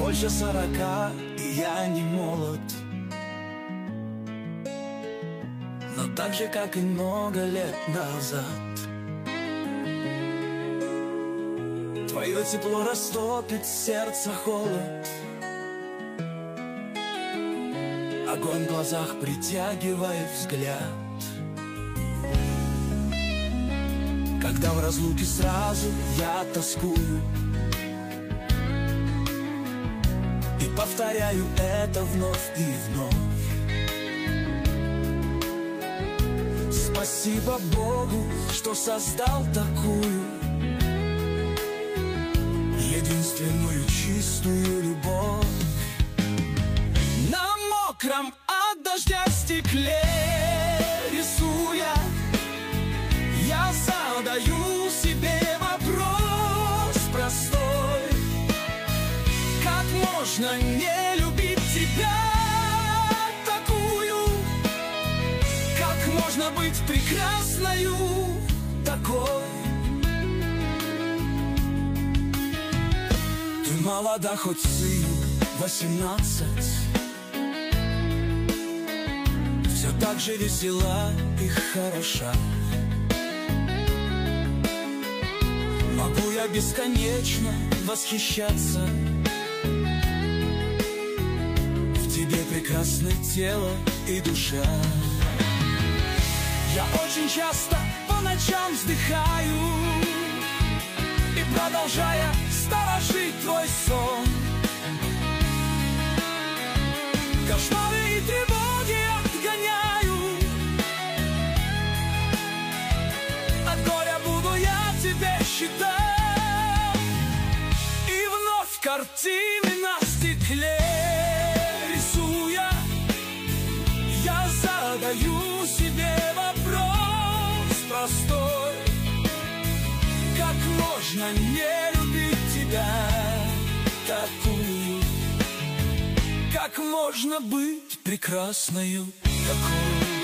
больше 40, и я не молод. Но так же, как и много лет назад, твое тепло растопит сердце холод. Огонь в глазах притягивает взгляд. Когда в разлуке сразу я тоскую и повторяю это вновь и вновь. Спасибо Богу, что создал такую единственную чистую любовь. На мокром от дождя стекле рисуя, я задаю себе вопрос простой: как можно не любить тебя такую? Как можно быть прекрасною такой? Ты молода, хоть сыну 18, все так же весела и хороша. Могу я бесконечно восхищаться. В тебе прекрасное тело и душа. Я очень часто по ночам вздыхаю и, продолжая сторожить твой сон, кошмары и тревоги отгоняю. От горя буду я тебе считать. И вновь картины на стекле рисуя, я задаю себе вопрос простой: как можно не любить тебя такую? Как можно быть прекрасною такой?